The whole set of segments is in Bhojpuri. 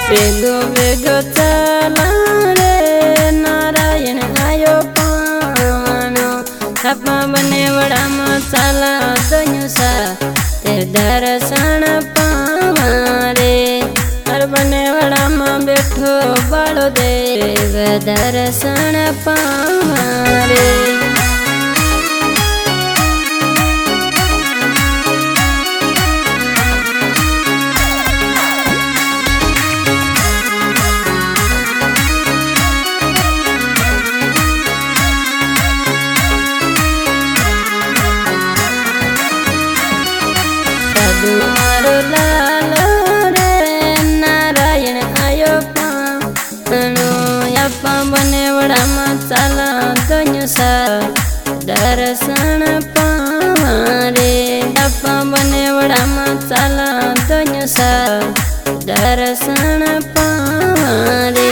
वेगो वेगो चला रे नारायण आयो पावनो आपा बने वड़ा में चला दोन्यो सा ते दर्शन पावा रे हर बने वड़ा में बैठो बालो देव दर्शन पावा रे। मारो लालो रे नारायण आयो पावनो आपा बने वड़ा में चला दोन्यो सा दर्शन पावा रे आपा बने वड़ा में चला दोन्यो सा दर्शन पावा रे।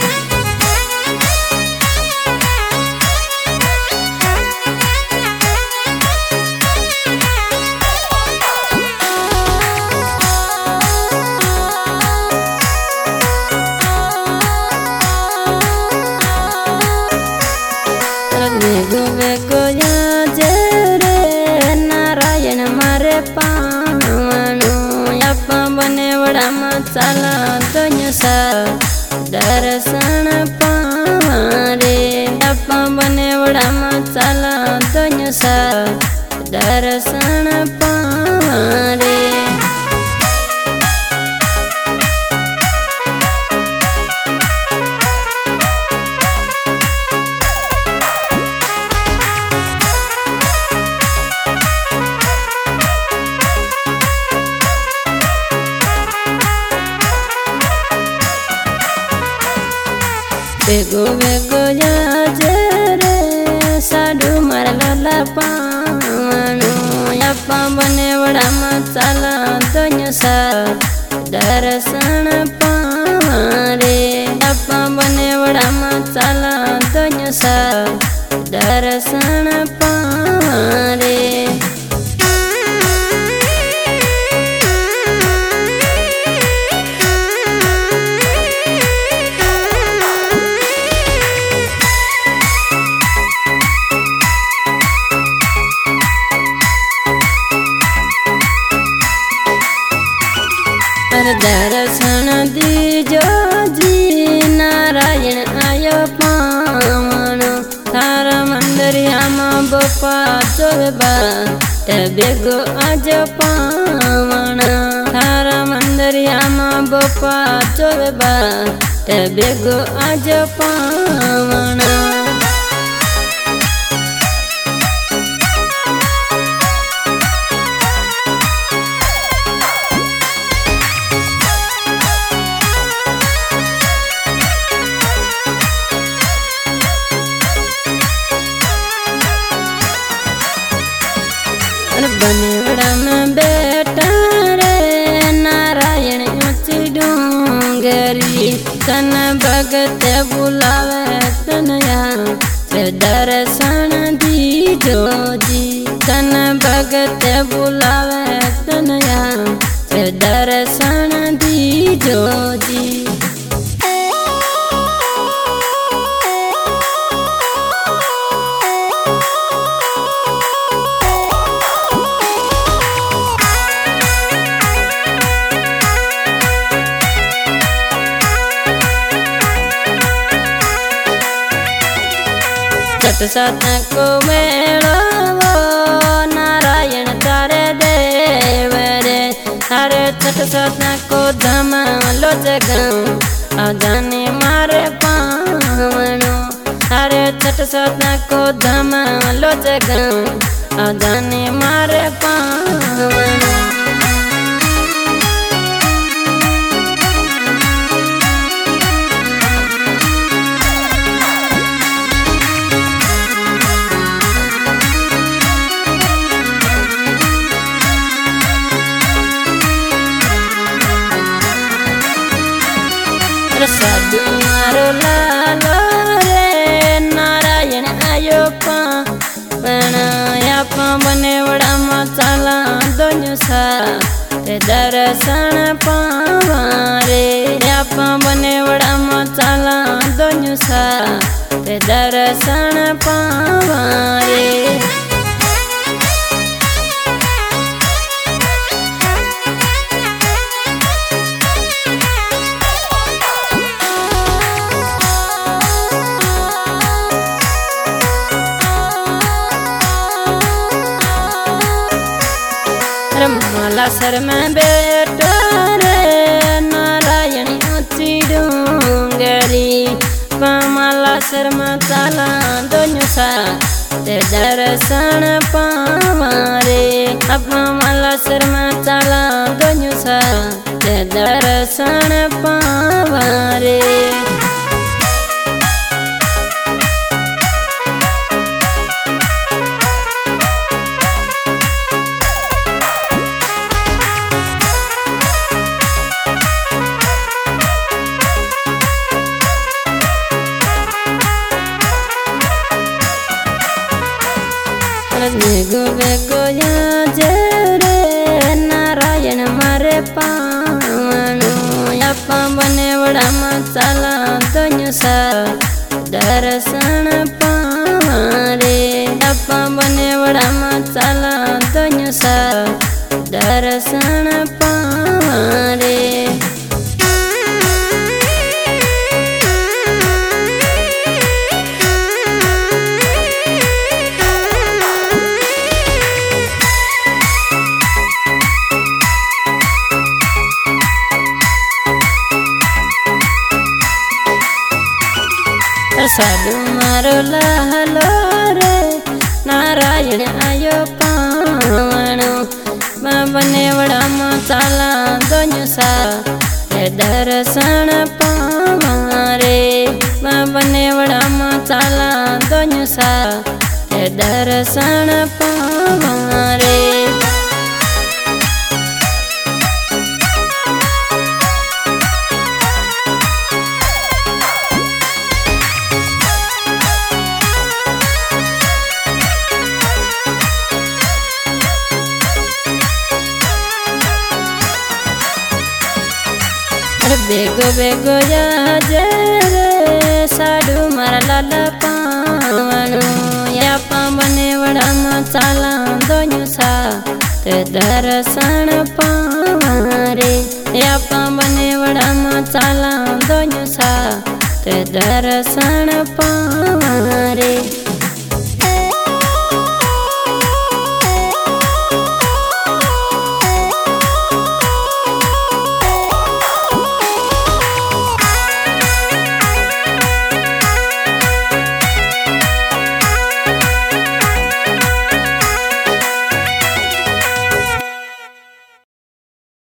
वेगो वेगो याजे रे नारायण मारे पावनो आपा बने वड़ा में चला दोन्यो सा दर्शन पावा रे आपा बने वड़ा में चला दोन्यो सा दर्शन पावा रे। वेगो वेगो याजे रे साधु मारा लाला पावनो आपा बने वड़ा में चला दोन्यो सा दर्शन पावा रे आपा बने वड़ा में चला दोन्यो सा दर्शन पावा रे। दर्शन दीजो जी नारायण आयो पावनो थारा मंदिरिया में बप्पा चोबा बेगो आजो पावना थारा मंदिरिया में बप्पा चोबा बेगो आजो पावना। बने वड़ा में बेटा रे नारायण ऊंची डूंगरी तन भगत बुलावे तनया दर्शन दीजो जी तन भगत बुलावे तनया दर्शन दीजो जी। छठ सात को मेलो नारायण तारे देव रे तारे छठ सात को धमालो जगाऊं आजाने मारे पावनो तारे छठ सात को धमालो जगाऊं आजाने मारे पावनो। साधु मारो लालो रे नारायण आयो पावनो आपा बने वड़ा में चला दोन्यो सा दर्शन पावा रे आपा दर्शन पावा रे। मालासर में बेटा रे नारायण ऊंची डूंगरी, मालासर में चाला दोनों सा ते दर्शन पावा रे। अब मालासर में चाला दोनों सा ते दर्शन पावा रे। वेगो वेगो या रे नारायण मारे पावनो, आपा बने वड़ा चाला दोनों सा दर्शन पावा रे। आपा बने वड़ा चाला दोनों सा दर्शन पावा रे। साधु मारो लहलो रे नारायण आयो पावनो, बने वड़ा चाला दोनों सा ते दर्शन पावा रे। बने वड़ा चाला दोनों सा ते दर्शन पावा रे। बेगो बेगो या रे साधु मारा लाला पावनो, या बने वड़ा चाला दोनों सा ते दर्शन पावा रे। या बने वड़ा चाला दोनों सा ते दर्शन पावा रे।